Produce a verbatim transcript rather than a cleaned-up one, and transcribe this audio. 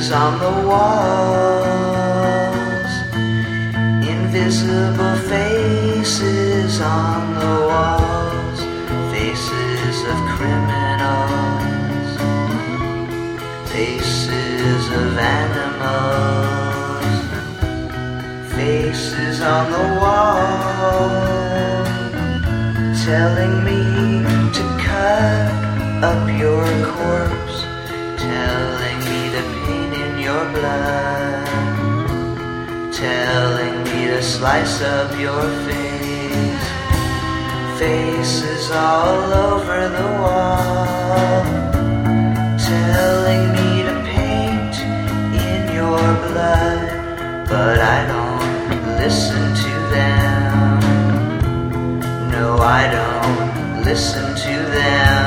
Faces on the walls, invisible faces on the walls, faces of criminals, faces of animals, faces on the wall, telling me to cut up your corpse, telling me to paint in your blood, telling me to slice up your face, faces all over the wall, telling me to paint in your blood, but I don't listen to them. No, I don't listen to them.